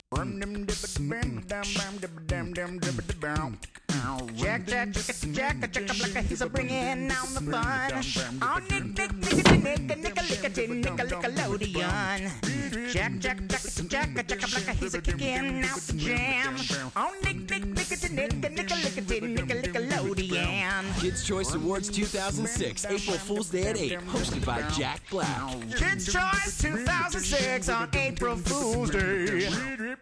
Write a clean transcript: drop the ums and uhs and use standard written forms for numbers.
Jack, Jack, Jack, Jack, he's a bringing on the fun. On Nickelodeon. Jack, Jack, Jack, he's a kicking out the jam. On Nickelodeon. Kids' Choice Awards 2006, April Fool's Day at 8, hosted by Jack Black. Kids' Choice 2006 on April Fool's Day.